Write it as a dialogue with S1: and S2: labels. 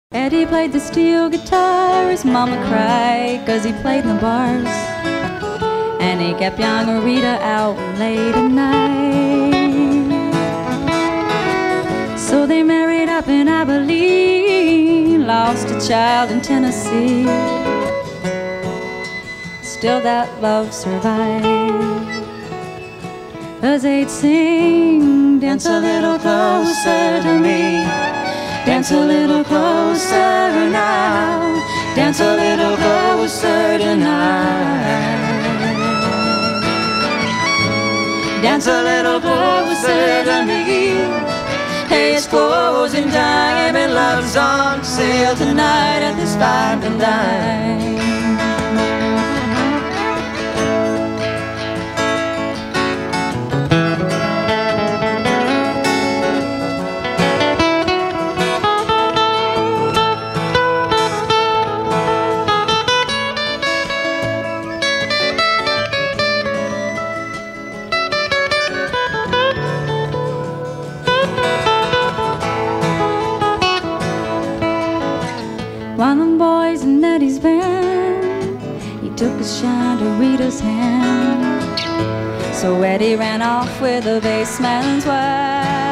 S1: Eddie played the steel guitar, his mama cried 'cause he played in the bars. And he kept young Rita out late at night. So they married up in Abilene, lost a child in Tennessee. Still that love survived, 'cause they'd sing, dance a little closer to me, dance a little closer now, dance a little closer tonight. Dance a little closer to me. Hey, it's closing time and love's on sale tonight at this fine and dine. One of them boys in Eddie's band, he took his shine to Rita's hand. So Eddie ran off with the bassman's wife.